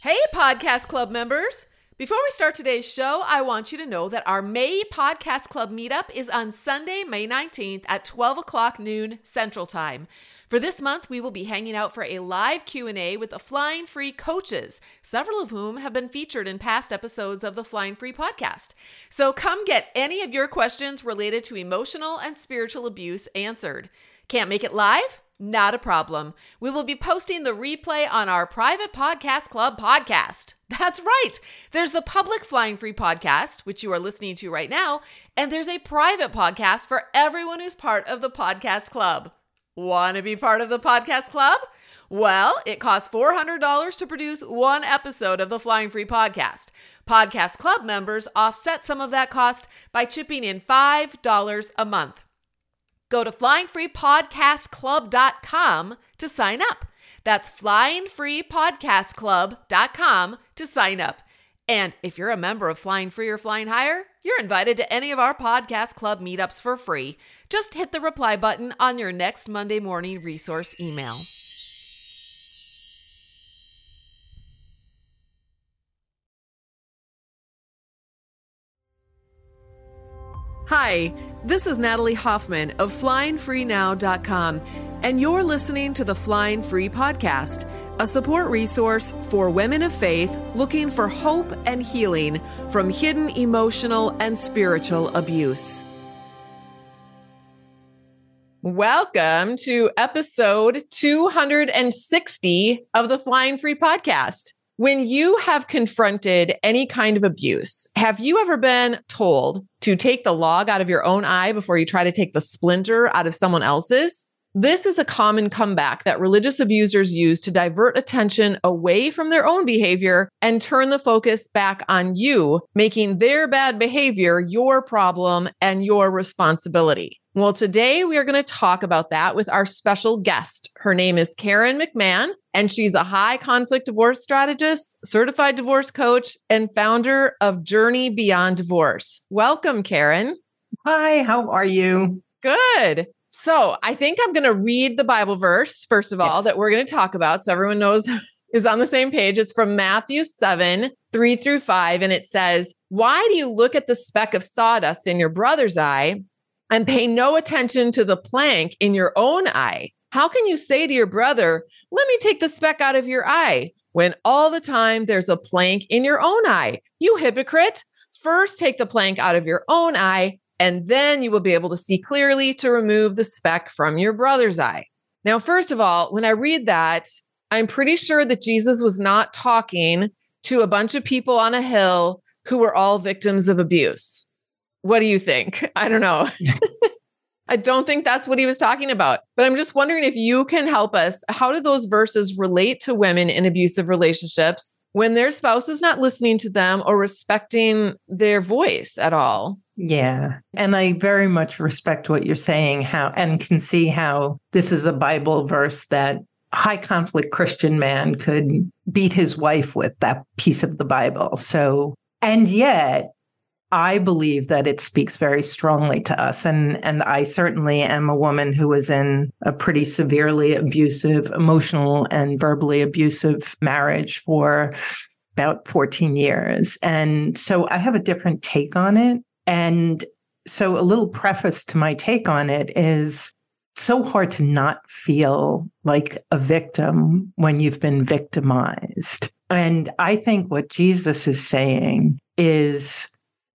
Hey, Podcast Club members! Before we start today's show, I want you to know that our May Podcast Club meetup is on Sunday, May 19th at 12 o'clock noon Central Time. For this month, we will be hanging out for a live Q&A with the Flying Free coaches, several of whom have been featured in past episodes of the Flying Free podcast. So come get any of your questions related to emotional and spiritual abuse answered. Can't make it live? Not a problem. We will be posting the replay on our private Podcast Club podcast. That's right. There's the public Flying Free podcast, which you are listening to right now, and there's a private podcast for everyone who's part of the Podcast Club. Want to be part of the Podcast Club? Well, it costs $400 to produce one episode of the Flying Free podcast. Podcast Club members offset some of that cost by chipping in $5 a month. Go to flyingfreepodcastclub.com to sign up. That's flyingfreepodcastclub.com to sign up. And if you're a member of Flying Free or Flying Higher, you're invited to any of our Podcast Club meetups for free. Just hit the reply button on your next Monday morning resource email. Hi, this is Natalie Hoffman of FlyingFreeNow.com, and you're listening to the Flying Free Podcast, a support resource for women of faith looking for hope and healing from hidden emotional and spiritual abuse. Welcome to episode 260 of the Flying Free Podcast. When you have confronted any kind of abuse, have you ever been told to take the log out of your own eye before you try to take the splinter out of someone else's? This is a common comeback that religious abusers use to divert attention away from their own behavior and turn the focus back on you, making their bad behavior your problem and your responsibility. Well, today we are going to talk about that with our special guest. Her name is Karen McMahon, and she's a high conflict divorce strategist, certified divorce coach, and founder of Journey Beyond Divorce. Welcome, Karen. Hi, how are you? Good. So I think I'm going to read the Bible verse, first of all, that we're going to talk about so everyone knows is on the same page. It's from Matthew 7, 3-5, and it says, "Why do you look at the speck of sawdust in your brother's eye and pay no attention to the plank in your own eye? How can you say to your brother, 'Let me take the speck out of your eye,' when all the time there's a plank in your own eye? You hypocrite! First take the plank out of your own eye, and then you will be able to see clearly to remove the speck from your brother's eye." Now, first of all, when I read that, I'm pretty sure that Jesus was not talking to a bunch of people on a hill who were all victims of abuse. What do you think? I don't know. I don't think that's what he was talking about, but I'm just wondering if you can help us. How do those verses relate to women in abusive relationships when their spouse is not listening to them or respecting their voice at all? Yeah. And I very much respect what you're saying, and can see how this is a Bible verse that a high conflict Christian man could beat his wife with, that piece of the Bible. So, and yet I believe that it speaks very strongly to us. And I certainly am a woman who was in a pretty severely abusive, emotional and verbally abusive marriage for about 14 years. And so I have a different take on it. And so a little preface to my take on it is it's so hard to not feel like a victim when you've been victimized. And I think what Jesus is saying is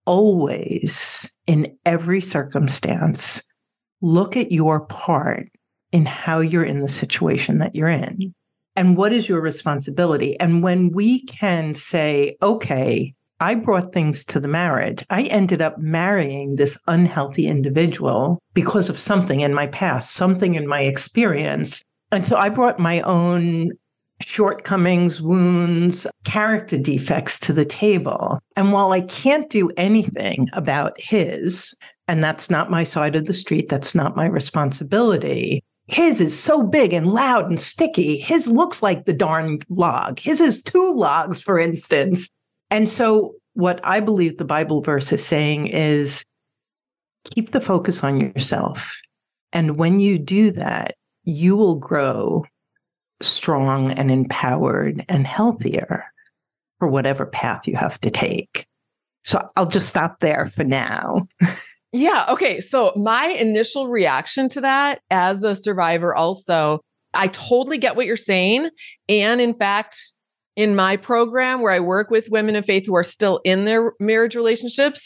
always, in every circumstance, look at your part in how you're in the situation that you're in. And what is your responsibility? And when we can say, okay, I brought things to the marriage. I ended up marrying this unhealthy individual because of something in my past, something in my experience. And so I brought my own shortcomings, wounds, character defects to the table. And while I can't do anything about his, and that's not my side of the street, that's not my responsibility, his is so big and loud and sticky. His looks like the darn log. His is 2 logs, for instance. And so what I believe the Bible verse is saying is keep the focus on yourself. And when you do that, you will grow strong and empowered and healthier. for whatever path you have to take. So I'll just stop there for now. Yeah. Okay. So my initial reaction to that as a survivor also, I totally get what you're saying. And in fact, in my program where I work with women of faith who are still in their marriage relationships,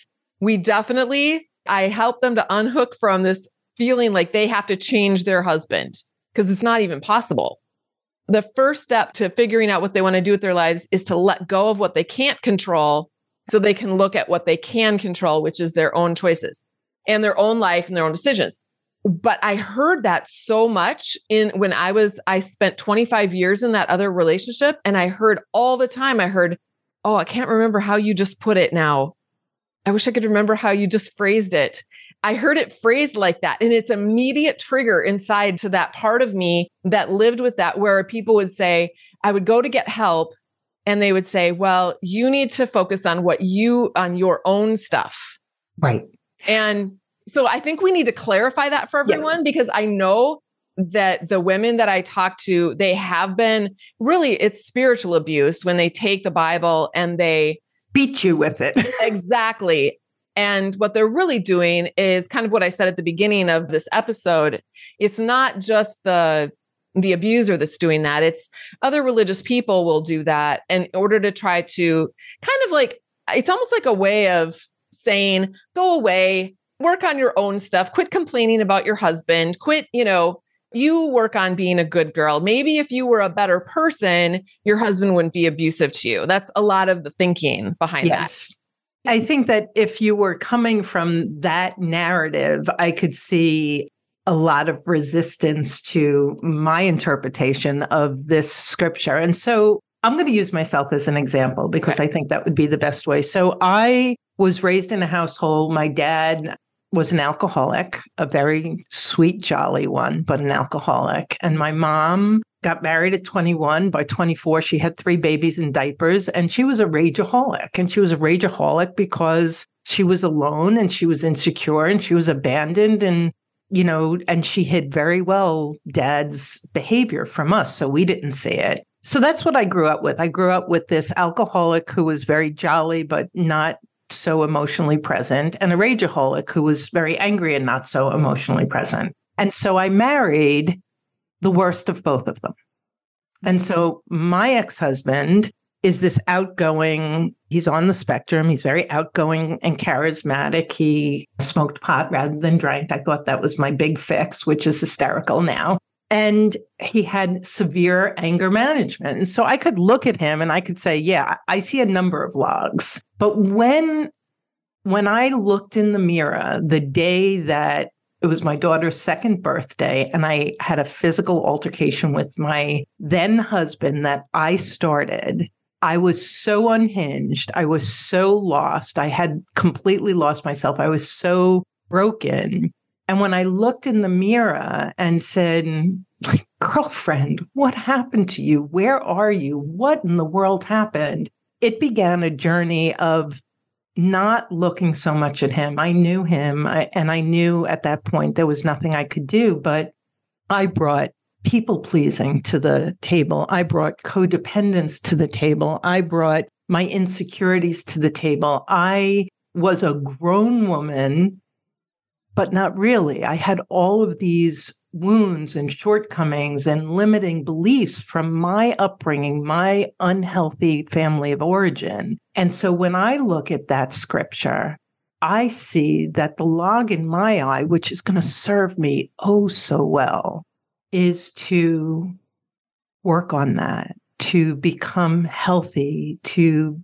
I help them to unhook from this feeling like they have to change their husband because it's not even possible. The first step to figuring out what they want to do with their lives is to let go of what they can't control so they can look at what they can control, which is their own choices and their own life and their own decisions. But I heard that so much when I spent 25 years in that other relationship. And I heard all the time, oh, I can't remember how you just put it now. I wish I could remember how you just phrased it. I heard it phrased like that. And it's immediate trigger inside to that part of me that lived with that, where people would say, I would go to get help and they would say, well, you need to focus on on your own stuff. Right. And so I think we need to clarify that for everyone, because I know that the women that I talk to, they have been it's spiritual abuse when they take the Bible and they beat you with it. Exactly. And what they're really doing is kind of what I said at the beginning of this episode. It's not just the abuser that's doing that. It's other religious people will do that in order to try to kind of it's almost like a way of saying, go away, work on your own stuff, quit complaining about your husband, you work on being a good girl. Maybe if you were a better person, your husband wouldn't be abusive to you. That's a lot of the thinking behind that. I think that if you were coming from that narrative, I could see a lot of resistance to my interpretation of this scripture. And so I'm going to use myself as an example because I think that would be the best way. So I was raised in a household. My dad was an alcoholic, a very sweet, jolly one, but an alcoholic. And my mom got married at 21. By 24, she had 3 babies in diapers, and she was a rageaholic. And she was a rageaholic because she was alone and she was insecure and she was abandoned. And, and she hid very well Dad's behavior from us. So we didn't see it. So that's what I grew up with. I grew up with this alcoholic who was very jolly, but not so emotionally present, and a rageaholic who was very angry and not so emotionally present. And so I married the worst of both of them. And so my ex-husband is this outgoing, he's on the spectrum. He's very outgoing and charismatic. He smoked pot rather than drank. I thought that was my big fix, which is hysterical now. And he had severe anger management. And so I could look at him and I could say, yeah, I see a number of logs. But when I looked in the mirror the day that it was my daughter's 2nd birthday, and I had a physical altercation with my then husband that I started, I was so unhinged. I was so lost. I had completely lost myself. I was so broken. And when I looked in the mirror and said, girlfriend, what happened to you? Where are you? What in the world happened? It began a journey of not looking so much at him. I knew him, and I knew at that point there was nothing I could do, but I brought people-pleasing to the table. I brought codependence to the table. I brought my insecurities to the table. I was a grown woman, but not really. I had all of these wounds and shortcomings and limiting beliefs from my upbringing, my unhealthy family of origin. And so when I look at that scripture, I see that the log in my eye, which is going to serve me oh so well, is to work on that, to become healthy, to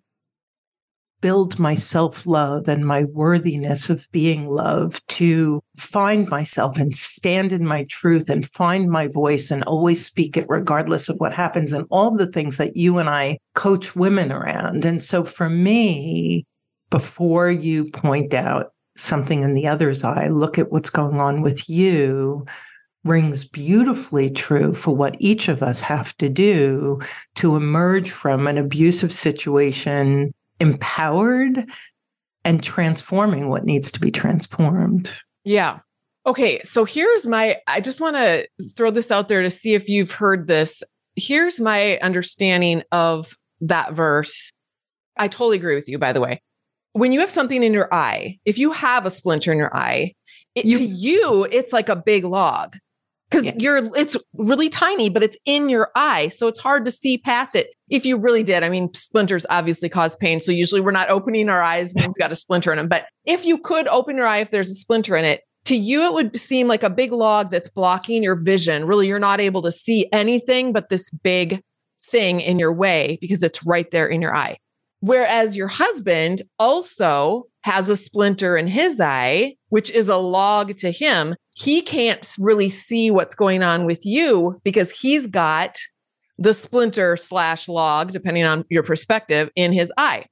build my self-love and my worthiness of being loved, to find myself and stand in my truth and find my voice and always speak it regardless of what happens, and all the things that you and I coach women around. And so for me, before you point out something in the other's eye, look at what's going on with you, rings beautifully true for what each of us have to do to emerge from an abusive situation empowered and transforming what needs to be transformed. Yeah. Okay. So I just want to throw this out there to see if you've heard this. Here's my understanding of that verse. I totally agree with you, by the way. When you have something in your eye, if you have a splinter in your eye, to you, it's like a big log because it's really tiny, but it's in your eye. So it's hard to see past it. If you really did, I mean, splinters obviously cause pain. So usually we're not opening our eyes when we've got a splinter in them. But if you could open your eye, if there's a splinter in it, to you, it would seem like a big log that's blocking your vision. Really, you're not able to see anything but this big thing in your way because it's right there in your eye. Whereas your husband also has a splinter in his eye, which is a log to him. He can't really see what's going on with you because he's got the splinter / log, depending on your perspective, in his eye.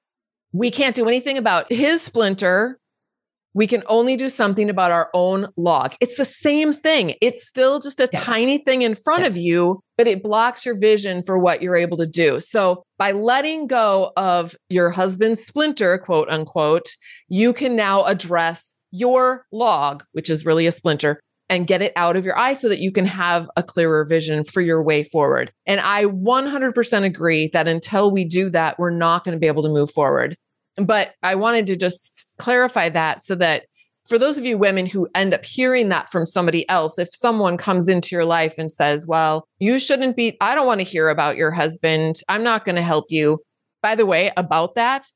We can't do anything about his splinter. We can only do something about our own log. It's the same thing. It's still just a tiny thing in front of you, but it blocks your vision for what you're able to do. So by letting go of your husband's splinter, quote unquote, you can now address your log, which is really a splinter, and get it out of your eye so that you can have a clearer vision for your way forward. And I 100% agree that until we do that, we're not going to be able to move forward. But I wanted to just clarify that so that for those of you women who end up hearing that from somebody else, if someone comes into your life and says, well, you shouldn't be, I don't want to hear about your husband. I'm not going to help you. By the way, about that,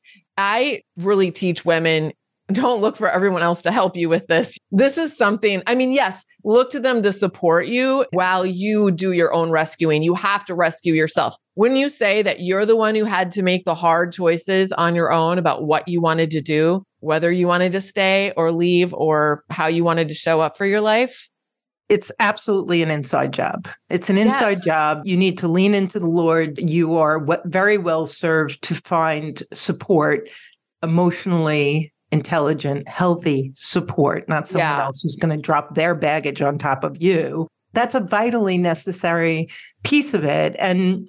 I really teach women, don't look for everyone else to help you with this. This is something, I mean, yes, look to them to support you while you do your own rescuing. You have to rescue yourself. Wouldn't you say that you're the one who had to make the hard choices on your own about what you wanted to do, whether you wanted to stay or leave or how you wanted to show up for your life? It's absolutely an inside job. It's an inside job. You need to lean into the Lord. You are very well served to find support, emotionally intelligent, healthy support, not someone else who's going to drop their baggage on top of you. That's a vitally necessary piece of it. And,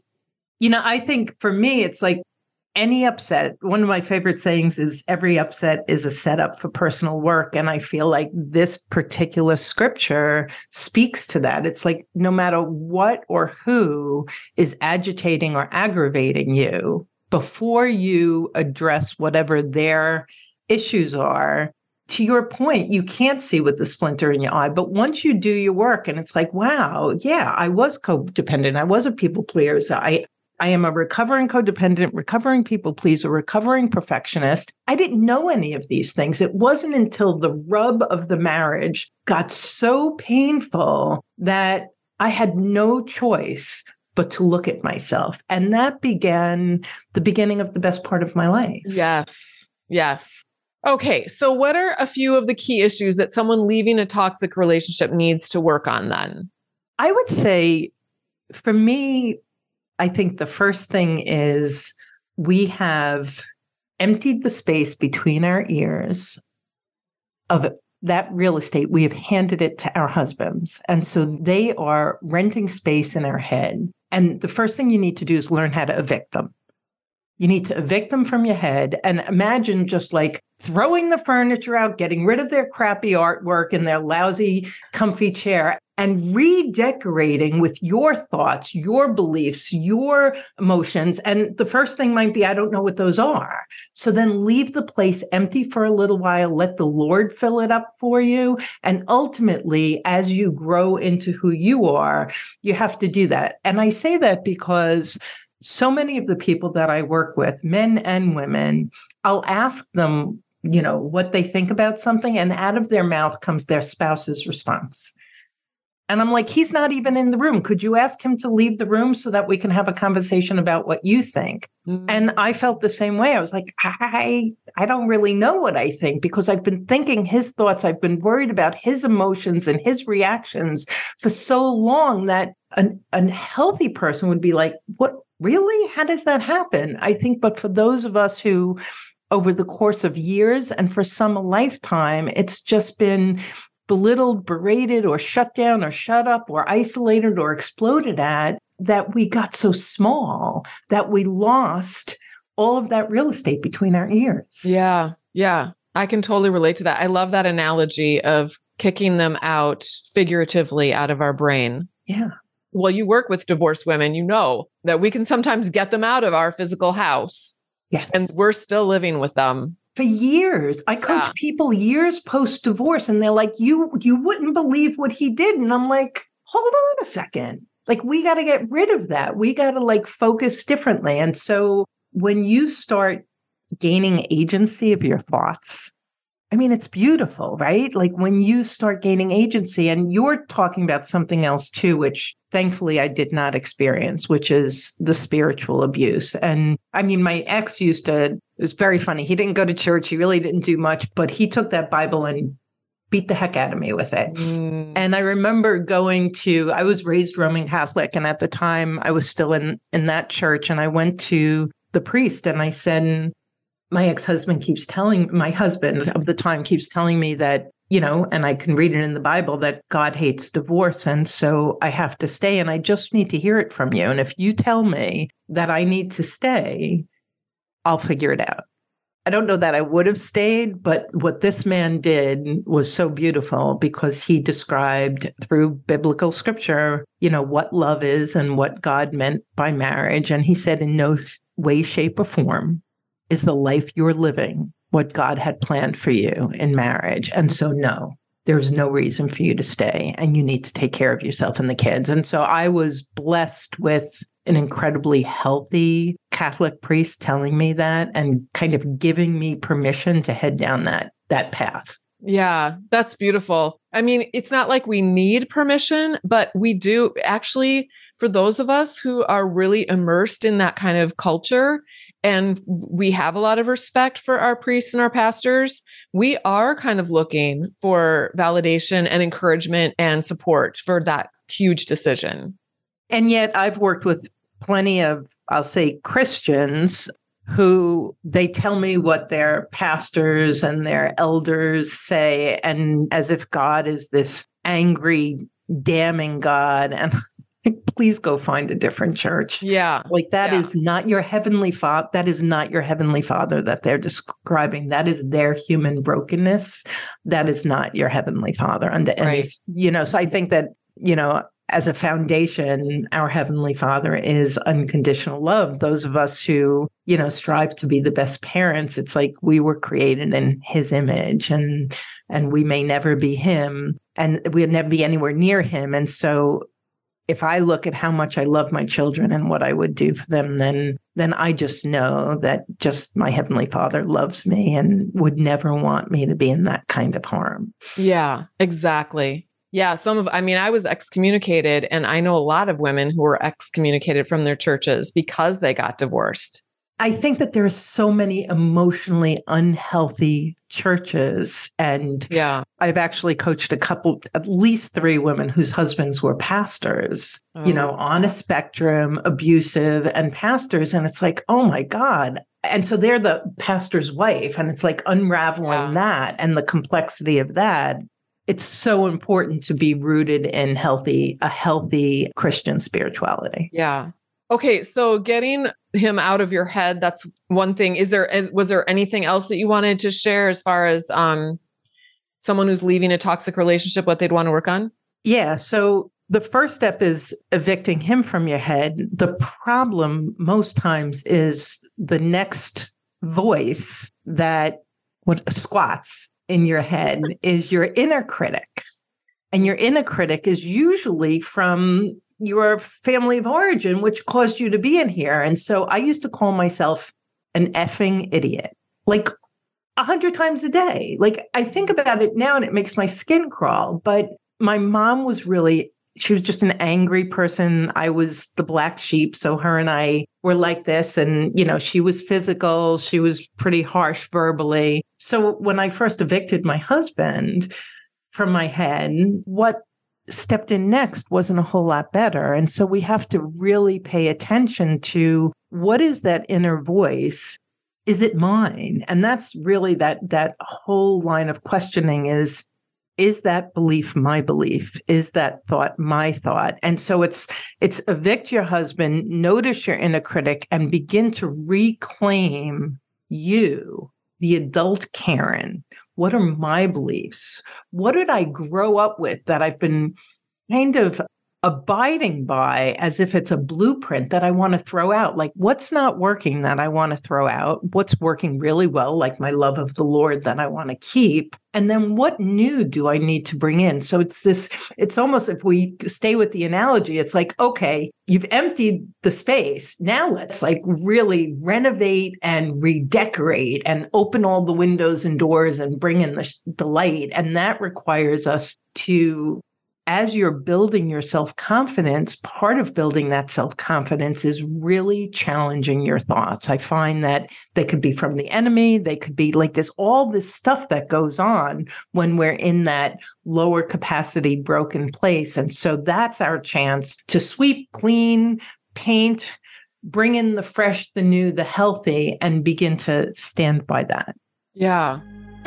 I think for me, it's like any upset. One of my favorite sayings is every upset is a setup for personal work. And I feel like this particular scripture speaks to that. It's like no matter what or who is agitating or aggravating you, before you address whatever their issues are, to your point, you can't see with the splinter in your eye. But once you do your work and it's like, wow, yeah, I was codependent. I was a people pleaser. I am a recovering codependent, recovering people pleaser, recovering perfectionist. I didn't know any of these things. It wasn't until the rub of the marriage got so painful that I had no choice but to look at myself. And that began the beginning of the best part of my life. Yes. Yes. Okay. So what are a few of the key issues that someone leaving a toxic relationship needs to work on then? I would say for me, I think the first thing is we have emptied the space between our ears of that real estate. We have handed it to our husbands. And so they are renting space in our head. And the first thing you need to do is learn how to evict them. You need to evict them from your head and imagine just like throwing the furniture out, getting rid of their crappy artwork and their lousy, comfy chair and redecorating with your thoughts, your beliefs, your emotions. And the first thing might be, I don't know what those are. So then leave the place empty for a little while, let the Lord fill it up for you. And ultimately, as you grow into who you are, you have to do that. And I say that because so many of the people that I work with, men and women, I'll ask them, what they think about something, and out of their mouth comes their spouse's response. And I'm like, he's not even in the room. Could you ask him to leave the room so that we can have a conversation about what you think? Mm-hmm. And I felt the same way. I was like, I don't really know what I think because I've been thinking his thoughts. I've been worried about his emotions and his reactions for so long that a healthy person would be like, what? Really? How does that happen? I think, but for those of us who, over the course of years and for some a lifetime, it's just been belittled, berated, or shut down, or shut up, or isolated, or exploded at, that we got so small that we lost all of that real estate between our ears. Yeah. Yeah. I can totally relate to that. I love that analogy of kicking them out figuratively out of our brain. Yeah. Well, you work with divorced women, you know that we can sometimes get them out of our physical house. Yes. And we're still living with them. For years. I coach people years post-divorce, and they're like, you wouldn't believe what he did. And I'm like, hold on a second. Like, we got to get rid of that. We got to like focus differently. And so when you start gaining agency of your thoughts, I mean, it's beautiful, right? Like when you start gaining agency, and you're talking about something else too, which thankfully I did not experience, which is the spiritual abuse. And I mean, my ex it was very funny. He didn't go to church. He really didn't do much, but he took that Bible and beat the heck out of me with it. And I remember I was raised Roman Catholic. And at the time I was still in that church, and I went to the priest and I said, my husband of the time keeps telling me that, and I can read it in the Bible, that God hates divorce. And so I have to stay, and I just need to hear it from you. And if you tell me that I need to stay, I'll figure it out. I don't know that I would have stayed, but what this man did was so beautiful, because he described through biblical scripture, what love is and what God meant by marriage. And he said, in no way, shape, or form is the life you're living what God had planned for you in marriage. And so, no, there's no reason for you to stay, and you need to take care of yourself and the kids. And so I was blessed with an incredibly healthy Catholic priest telling me that, and kind of giving me permission to head down that path. Yeah, that's beautiful. I mean, it's not like we need permission, but we do actually, for those of us who are really immersed in that kind of culture, and we have a lot of respect for our priests and our pastors, we are kind of looking for validation and encouragement and support for that huge decision. And yet I've worked with plenty of, I'll say, Christians who they tell me what their pastors and their elders say, and as if God is this angry, damning God. And please go find a different church. Yeah. Like that is not your heavenly Father. That is not your heavenly Father that they're describing. That is their human brokenness. That is not your heavenly Father. And so I think that, as a foundation, our Heavenly Father is unconditional love. Those of us who, strive to be the best parents, it's like we were created in His image, and we may never be Him, and we'll never be anywhere near Him. And so if I look at how much I love my children and what I would do for them, then I just know that just my Heavenly Father loves me and would never want me to be in that kind of harm. Yeah, exactly. Yeah, I was excommunicated, and I know a lot of women who were excommunicated from their churches because they got divorced. I think that there's so many emotionally unhealthy churches. And I've actually coached at least 3 women whose husbands were pastors, on a spectrum, abusive and pastors. And it's like, oh my God. And so they're the pastor's wife, and it's like unraveling that and the complexity of that. It's so important to be rooted in a healthy Christian spirituality. Yeah. Okay. So getting him out of your head, that's one thing. Was there anything else that you wanted to share as far as someone who's leaving a toxic relationship, what they'd want to work on? Yeah. So the first step is evicting him from your head. The problem most times is the next voice that squats in your head is your inner critic. And your inner critic is usually from your family of origin, which caused you to be in here. And so I used to call myself an effing idiot, like 100 times a day. Like I think about it now and it makes my skin crawl. But my mom she was just an angry person. I was the black sheep. So her and I were like this. And, she was physical. She was pretty harsh verbally. So when I first evicted my husband from my head, what stepped in next wasn't a whole lot better. And so we have to really pay attention to what is that inner voice? Is it mine? And that's really that whole line of questioning is that belief my belief? Is that thought my thought? And so it's evict your husband, notice your inner critic, and begin to reclaim you, the adult Karen. What are my beliefs? What did I grow up with that I've been kind of abiding by as if it's a blueprint that I want to throw out. Like, what's not working that I want to throw out? What's working really well, like my love of the Lord that I want to keep? And then what new do I need to bring in? So it's almost, if we stay with the analogy, it's like, okay, you've emptied the space. Now let's like really renovate and redecorate and open all the windows and doors and bring in the light. And that requires us to, as you're building your self-confidence, part of building that self-confidence is really challenging your thoughts. I find that they could be from the enemy. They could be like all this stuff that goes on when we're in that lower capacity, broken place. And so that's our chance to sweep, clean, paint, bring in the fresh, the new, the healthy, and begin to stand by that. Yeah.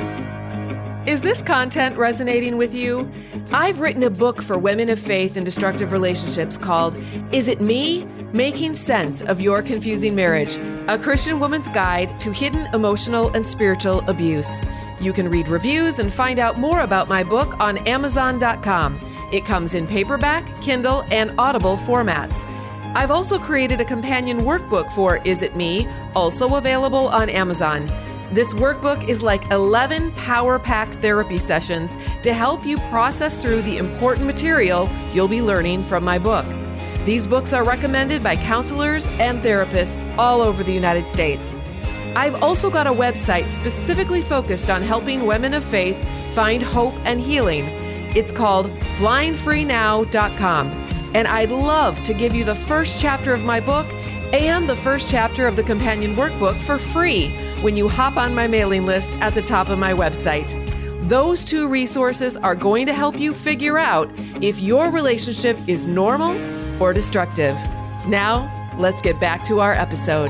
Is this content resonating with you? I've written a book for women of faith in destructive relationships called Is It Me? Making Sense of Your Confusing Marriage, a Christian woman's guide to hidden emotional and spiritual abuse. You can read reviews and find out more about my book on Amazon.com. It comes in paperback, Kindle, and Audible formats. I've also created a companion workbook for Is It Me, also available on Amazon. This workbook is like 11 power-packed therapy sessions to help you process through the important material you'll be learning from my book. These books are recommended by counselors and therapists all over the United States. I've also got a website specifically focused on helping women of faith find hope and healing. It's called flyingfreenow.com, and I'd love to give you the first chapter of my book and the first chapter of the companion workbook for free when you hop on my mailing list at the top of my website. Those two resources are going to help you figure out if your relationship is normal or destructive. Now, let's get back to our episode.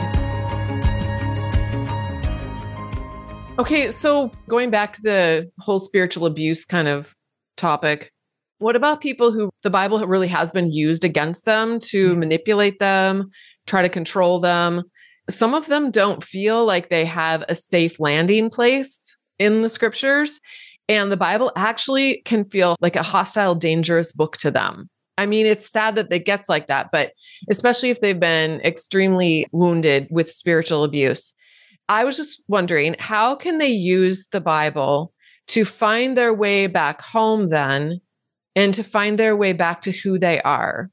Okay, so going back to the whole spiritual abuse kind of topic, what about people who the Bible really has been used against them to manipulate them, try to control them? Some of them don't feel like they have a safe landing place in the scriptures, and the Bible actually can feel like a hostile, dangerous book to them. I mean, it's sad that it gets like that, but especially if they've been extremely wounded with spiritual abuse. I was just wondering, how can they use the Bible to find their way back home then, and to find their way back to who they are?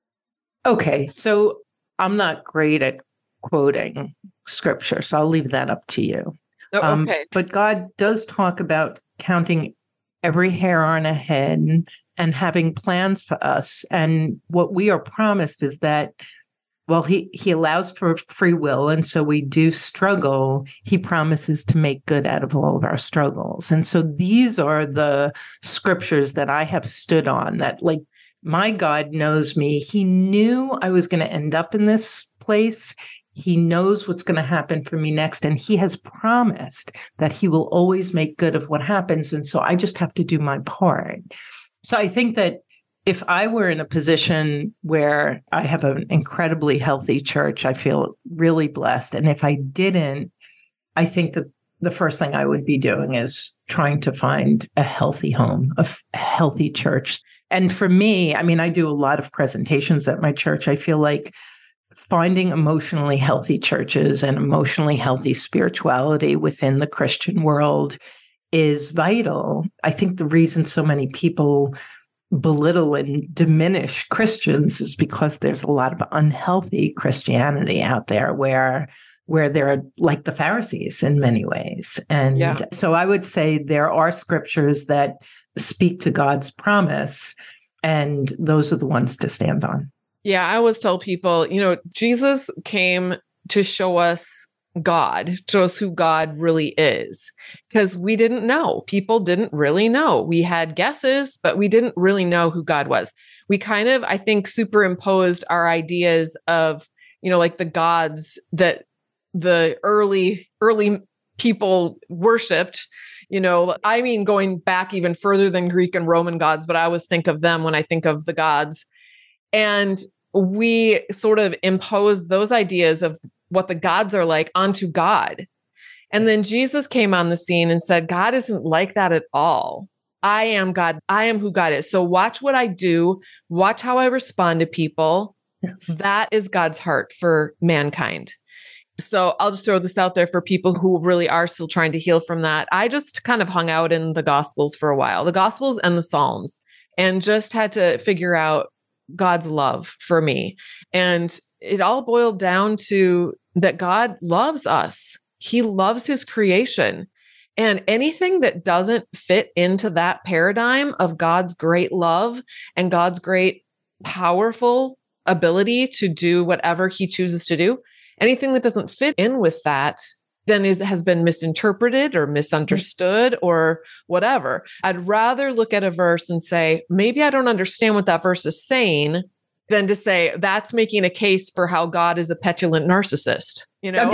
Okay, so I'm not great at quoting scripture, so I'll leave that up to you. Oh, okay. But God does talk about counting every hair on a head and having plans for us. And what we are promised is that, well, he allows for free will. And so we do struggle. He promises to make good out of all of our struggles. And so these are the scriptures that I have stood on, that like, my God knows me. He knew I was going to end up in this place. He knows what's going to happen for me next. And he has promised that he will always make good of what happens. And so I just have to do my part. So I think that if I were in a position where I have an incredibly healthy church, I feel really blessed. And if I didn't, I think that the first thing I would be doing is trying to find a healthy home, a healthy church. And for me, I mean, I do a lot of presentations at my church. I feel like finding emotionally healthy churches and emotionally healthy spirituality within the Christian world is vital. I think the reason so many people belittle and diminish Christians is because there's a lot of unhealthy Christianity out there where they're like the Pharisees in many ways. And so I would say there are scriptures that speak to God's promise, and those are the ones to stand on. Yeah, I always tell people, Jesus came to show us God, show us who God really is, because we didn't know. People didn't really know. We had guesses, but we didn't really know who God was. We kind of, I think, superimposed our ideas of, like the gods that the early people worshipped. I mean, going back even further than Greek and Roman gods, but I always think of them when I think of the gods. And we sort of impose those ideas of what the gods are like onto God. And then Jesus came on the scene and said, God isn't like that at all. I am God. I am who God is. So watch what I do. Watch how I respond to people. Yes. That is God's heart for mankind. So I'll just throw this out there for people who really are still trying to heal from that. I just kind of hung out in the Gospels for a while, the Gospels and the Psalms, and just had to figure out God's love for me. And it all boiled down to that God loves us. He loves his creation. And anything that doesn't fit into that paradigm of God's great love and God's great powerful ability to do whatever he chooses to do, anything that doesn't fit in with that then has been misinterpreted or misunderstood or whatever. I'd rather look at a verse and say, maybe I don't understand what that verse is saying, than to say that's making a case for how God is a petulant narcissist, you know?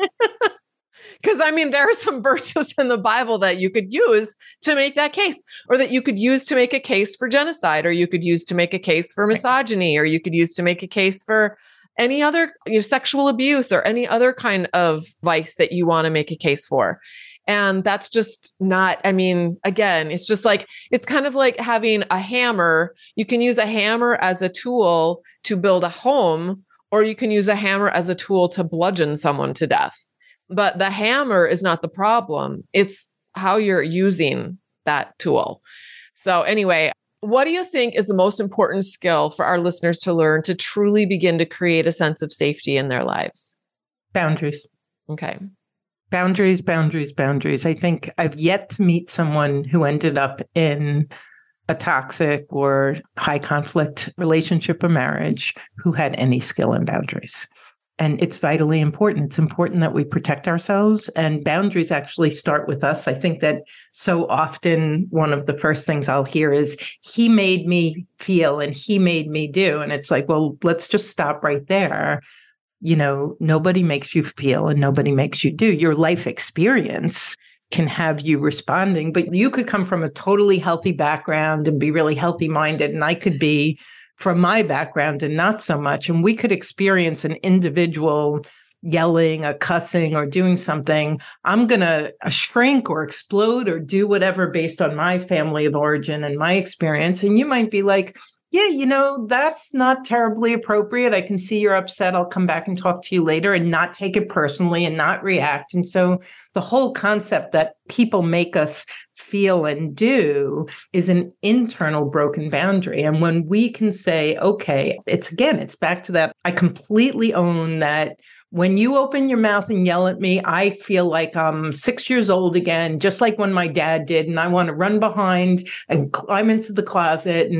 Because I mean, there are some verses in the Bible that you could use to make that case, or that you could use to make a case for genocide, or you could use to make a case for misogyny, or you could use to make a case for any other sexual abuse or any other kind of vice that you want to make a case for. And that's just not, I mean, again, it's just like, it's kind of like having a hammer. You can use a hammer as a tool to build a home, or you can use a hammer as a tool to bludgeon someone to death. But the hammer is not the problem. It's how you're using that tool. So anyway, what do you think is the most important skill for our listeners to learn to truly begin to create a sense of safety in their lives? Boundaries. Okay. Boundaries, boundaries, boundaries. I think I've yet to meet someone who ended up in a toxic or high conflict relationship or marriage who had any skill in boundaries. And it's vitally important. It's important that we protect ourselves, and boundaries actually start with us. I think that so often one of the first things I'll hear is, he made me feel and he made me do. And it's like, well, let's just stop right there. You know, nobody makes you feel and nobody makes you do. Your life experience can have you responding, but you could come from a totally healthy background and be really healthy minded. And I could be from my background and not so much. And we could experience an individual yelling, a cussing, or doing something. I'm going to shrink or explode or do whatever based on my family of origin and my experience. And you might be like, yeah, you know, that's not terribly appropriate. I can see you're upset. I'll come back and talk to you later, and not take it personally and not react. And so the whole concept that people make us feel and do is an internal broken boundary. And when we can say, okay, it's back to that. I completely own that. When you open your mouth and yell at me, I feel like I'm 6 years old again, just like when my dad did. And I want to run behind and climb into the closet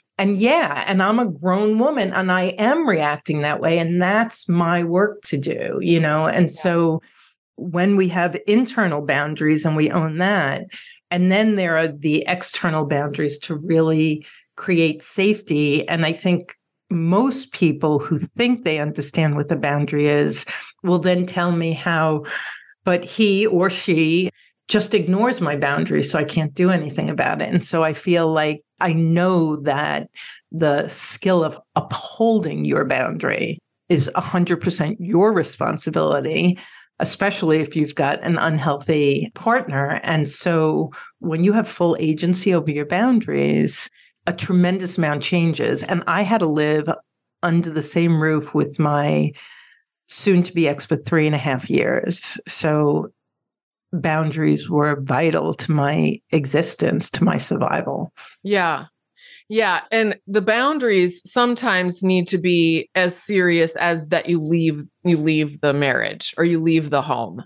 and I'm a grown woman and I am reacting that way. And that's my work to do, you know? And so when we have internal boundaries and we own that, and then there are the external boundaries to really create safety. And I think most people who think they understand what the boundary is will then tell me how, but he or she just ignores my boundaries, so I can't do anything about it. And so I feel like I know that the skill of upholding your boundary is 100% your responsibility, especially if you've got an unhealthy partner. And so when you have full agency over your boundaries, a tremendous amount changes. And I had to live under the same roof with my soon-to-be ex for 3.5 years. So boundaries were vital to my existence, to my survival. Yeah. Yeah. And the boundaries sometimes need to be as serious as that you leave the marriage or you leave the home.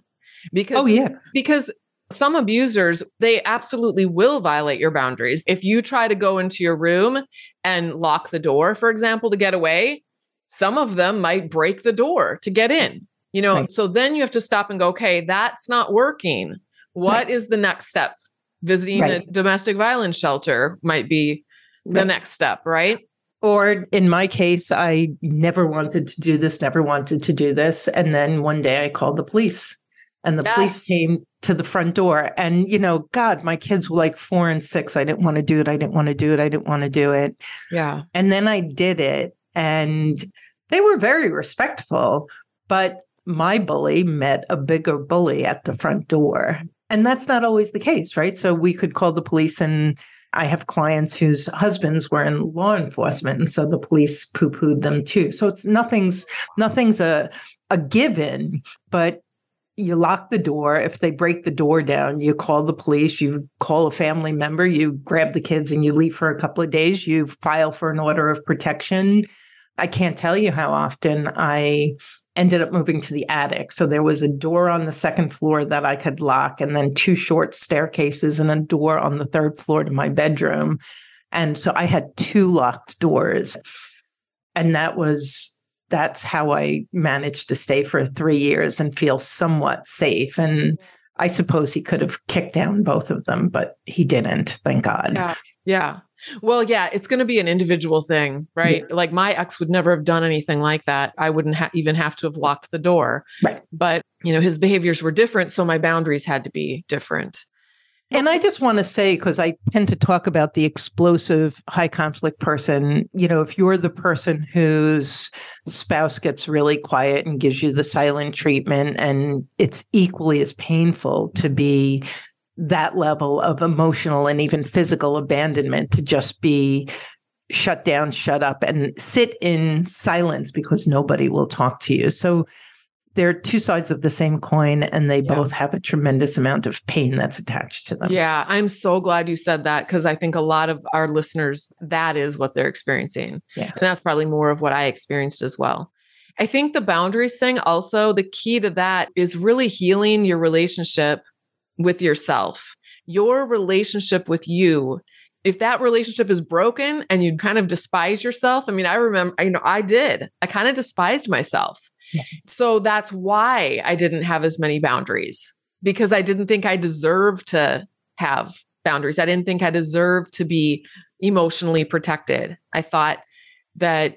Because some abusers, they absolutely will violate your boundaries. If you try to go into your room and lock the door, for example, to get away, some of them might break the door to get in. You know, right. So then you have to stop and go, okay, that's not working. What is the next step? Visiting a domestic violence shelter might be the next step, right? Or in my case, I never wanted to do this. And then one day I called the police, and the police came to the front door. And, you know, God, my kids were like 4 and 6. I didn't want to do it. Yeah. And then I did it, and they were very respectful, but my bully met a bigger bully at the front door. And that's not always the case, right? So we could call the police, and I have clients whose husbands were in law enforcement, and so the police poo-pooed them too. So it's nothing's a given, but you lock the door. If they break the door down, you call the police, you call a family member, you grab the kids and you leave for a couple of days, you file for an order of protection. I can't tell you how often I ended up moving to the attic. So there was a door on the second floor that I could lock, and then 2 short staircases and a door on the 3rd floor to my bedroom. And so I had 2 locked doors. And that's how I managed to stay for 3 years and feel somewhat safe. And I suppose he could have kicked down both of them, but he didn't, thank God. Yeah. Yeah. Well, yeah, it's going to be an individual thing, right? Yeah. Like my ex would never have done anything like that. I wouldn't even have to have locked the door. Right. But, his behaviors were different. So my boundaries had to be different. And I just want to say, because I tend to talk about the explosive high conflict person, if you're the person whose spouse gets really quiet and gives you the silent treatment, and it's equally as painful to be that level of emotional and even physical abandonment, to just be shut down, shut up, and sit in silence because nobody will talk to you. So they're 2 sides of the same coin, and they both have a tremendous amount of pain that's attached to them. Yeah, I'm so glad you said that, because I think a lot of our listeners, that is what they're experiencing. Yeah. And that's probably more of what I experienced as well. I think the boundaries thing also, the key to that is really healing your relationship with yourself, your relationship with you. If that relationship is broken and you kind of despise yourself, I remember, I kind of despised myself. Yeah. So that's why I didn't have as many boundaries, because I didn't think I deserved to have boundaries. I didn't think I deserved to be emotionally protected. I thought that,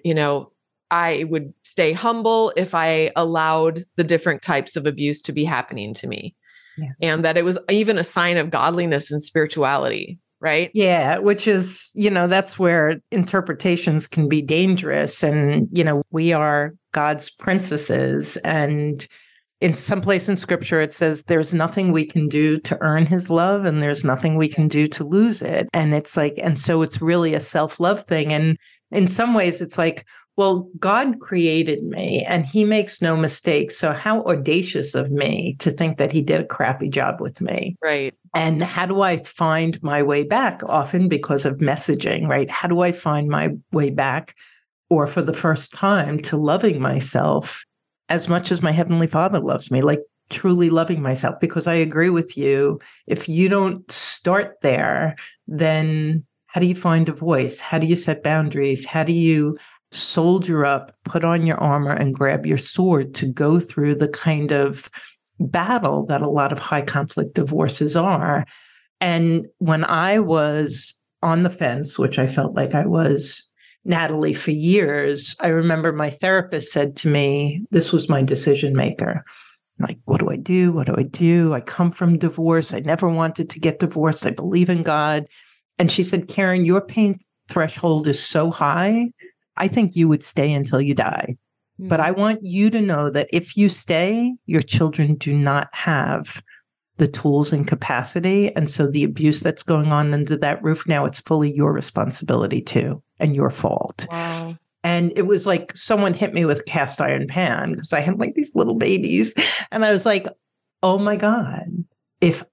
I would stay humble if I allowed the different types of abuse to be happening to me. Yeah. And that it was even a sign of godliness and spirituality, right? Yeah, which is, that's where interpretations can be dangerous. And, we are God's princesses. And in some place in scripture, it says there's nothing we can do to earn his love, and there's nothing we can do to lose it. And it's like, and so it's really a self-love thing. And in some ways, it's like, well, God created me and he makes no mistakes. So how audacious of me to think that he did a crappy job with me. Right. And how do I find my way back? Often because of messaging, right? How do I find my way back, or for the first time, to loving myself as much as my Heavenly Father loves me, like truly loving myself? Because I agree with you. If you don't start there, then how do you find a voice? How do you set boundaries? How do you soldier up, put on your armor, and grab your sword to go through the kind of battle that a lot of high conflict divorces are? And when I was on the fence, which I felt like I was, Natalie, for years, I remember my therapist said to me, this was my decision maker. I'm like, what do I do? What do I do? I come from divorce. I never wanted to get divorced. I believe in God. And she said, Karen, your pain threshold is so high, I think you would stay until you die. Mm. But I want you to know that if you stay, your children do not have the tools and capacity. And so the abuse that's going on under that roof now, it's fully your responsibility too, and your fault. Wow. And it was like someone hit me with a cast iron pan, because I had like these little babies. And I was like, oh my God, if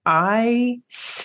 I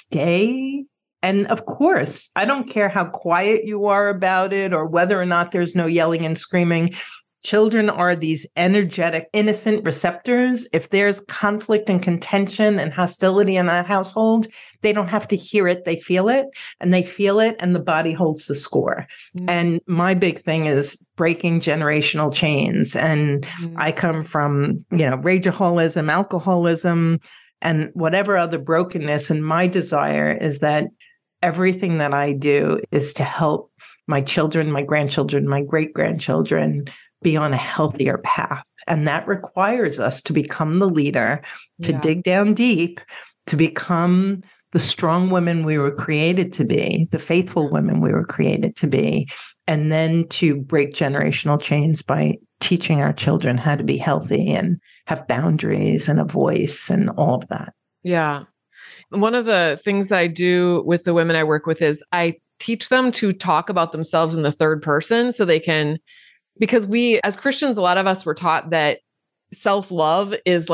stay. And of course, I don't care how quiet you are about it or whether or not there's no yelling and screaming. Children are these energetic, innocent receptors. If there's conflict and contention and hostility in that household, they don't have to hear it. They feel it, and the body holds the score. Mm. And my big thing is breaking generational chains. And I come from, rageaholicism, alcoholism, and whatever other brokenness. And my desire is that everything that I do is to help my children, my grandchildren, my great-grandchildren be on a healthier path. And that requires us to become the leader, to dig down deep, to become the strong women we were created to be, the faithful women we were created to be, and then to break generational chains by teaching our children how to be healthy and have boundaries and a voice and all of that. Yeah. One of the things that I do with the women I work with is I teach them to talk about themselves in the third person so they can, because we, as Christians, a lot of us were taught that self-love is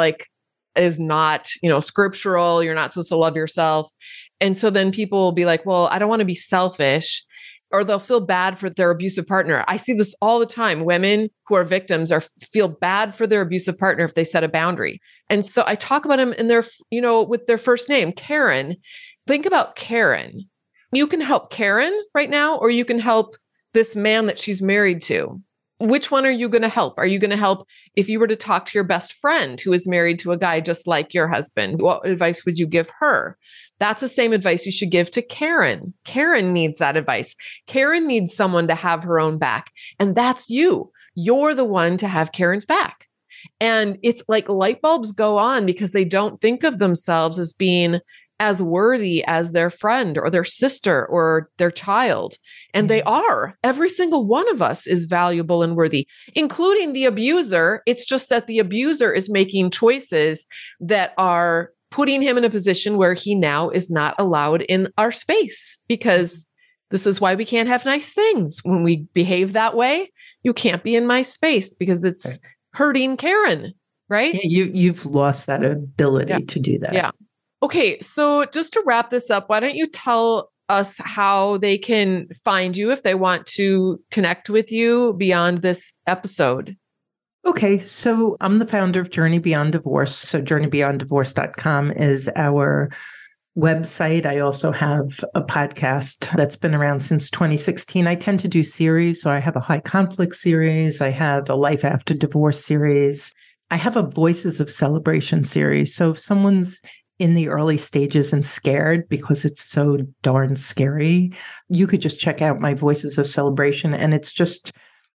not, scriptural. You're not supposed to love yourself. And so then people will be like, well, I don't want to be selfish, or they'll feel bad for their abusive partner. I see this all the time. Women who are victims feel bad for their abusive partner if they set a boundary. And so I talk about them in their, with their first name, Karen. Think about Karen. You can help Karen right now, or you can help this man that she's married to. Which one are you going to help? Are you going to help if you were to talk to your best friend who is married to a guy just like your husband? What advice would you give her? That's the same advice you should give to Karen. Karen needs that advice. Karen needs someone to have her own back. And that's you. You're the one to have Karen's back. And it's like light bulbs go on because they don't think of themselves as being as worthy as their friend or their sister or their child. And they are. Every single one of us is valuable and worthy, including the abuser. It's just that the abuser is making choices that are putting him in a position where he now is not allowed in our space, because this is why we can't have nice things. When we behave that way, you can't be in my space because it's hurting Karen, right? Yeah, you've lost that ability to do that. Yeah. Okay, so just to wrap this up, why don't you tell us how they can find you if they want to connect with you beyond this episode? Okay, so I'm the founder of Journey Beyond Divorce. So journeybeyonddivorce.com is our website. I also have a podcast that's been around since 2016. I tend to do series. So I have a high conflict series. I have a life after divorce series. I have a Voices of Celebration series. So if someone's in the early stages and scared because it's so darn scary, you could just check out my Voices of Celebration. And it's just,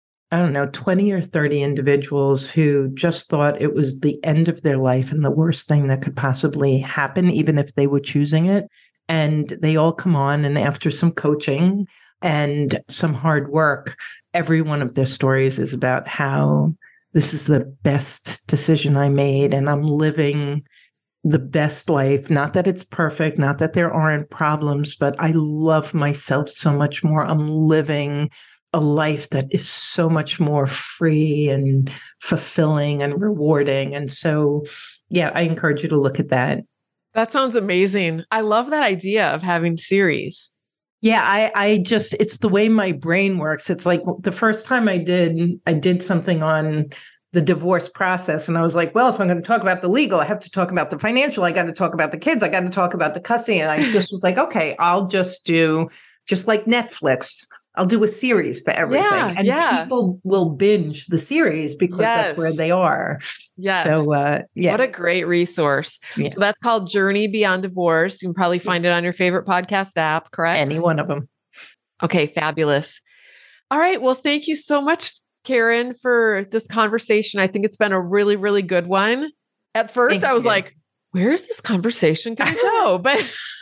20 or 30 individuals who just thought it was the end of their life and the worst thing that could possibly happen, even if they were choosing it. And they all come on, and after some coaching and some hard work, every one of their stories is about how this is the best decision I made and I'm living the best life. Not that it's perfect, not that there aren't problems, but I love myself so much more. I'm living a life that is so much more free and fulfilling and rewarding. And so, I encourage you to look at that. That sounds amazing. I love that idea of having series. Yeah, it's the way my brain works. It's like the first time I did something on the divorce process. And I was like, well, if I'm going to talk about the legal, I have to talk about the financial. I got to talk about the kids. I got to talk about the custody. And I just was like, okay, I'll just do, just like Netflix, I'll do a series for everything. People will binge the series because that's where they are. Yes. So, What a great resource. Yeah. So that's called Journey Beyond Divorce. You can probably find it on your favorite podcast app, correct? Any one of them. Okay, fabulous. All right. Well, thank you so much, Karen, for this conversation. I think it's been a really, really good one. At first, I was like, where is this conversation going to go? But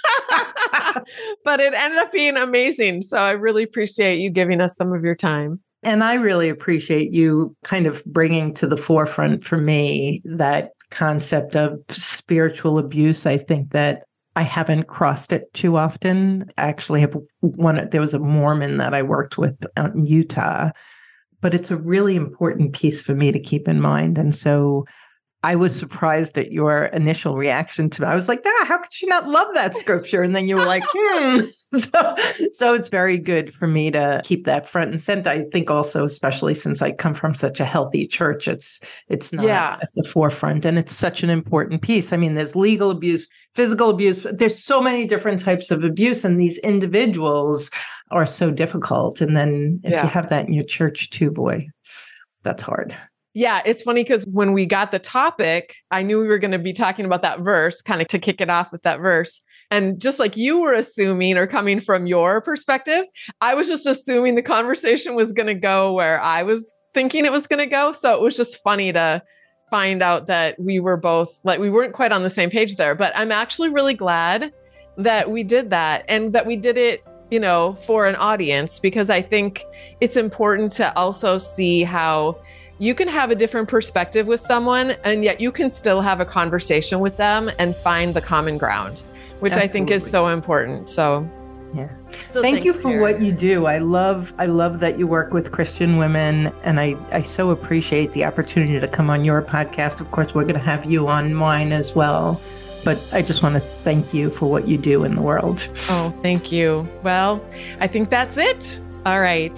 it ended up being amazing. So I really appreciate you giving us some of your time. And I really appreciate you kind of bringing to the forefront for me that concept of spiritual abuse. I think that I haven't crossed it too often. I actually have there was a Mormon that I worked with out in Utah, but it's a really important piece for me to keep in mind. And so I was surprised at your initial reaction to it. I was like, how could you not love that scripture? And then you were like, So it's very good for me to keep that front and center. I think also, especially since I come from such a healthy church, it's not at the forefront. And it's such an important piece. I mean, there's legal abuse, physical abuse. There's so many different types of abuse, and these individuals are so difficult. And then if you have that in your church too, boy, that's hard. Yeah, it's funny because when we got the topic, I knew we were going to be talking about that verse, kind of to kick it off with that verse. And just like you were assuming, or coming from your perspective, I was just assuming the conversation was going to go where I was thinking it was going to go. So it was just funny to find out that we were both, like, we weren't quite on the same page there. But I'm actually really glad that we did that, and that we did it, for an audience, because I think it's important to also see how you can have a different perspective with someone, and yet you can still have a conversation with them and find the common ground. which I think is so important. So, yeah. So thank you for Karen. what you do. I love that you work with Christian women, and I so appreciate the opportunity to come on your podcast. Of course, we're going to have you on mine as well. But I just want to thank you for what you do in the world. Oh, thank you. Well, I think that's it. All right.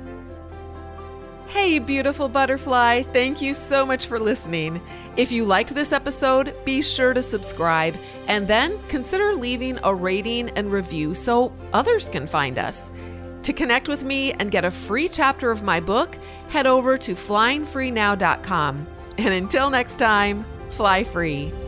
Hey, beautiful butterfly. Thank you so much for listening. If you liked this episode, be sure to subscribe and then consider leaving a rating and review so others can find us. To connect with me and get a free chapter of my book, head over to flyingfreenow.com. And until next time, fly free.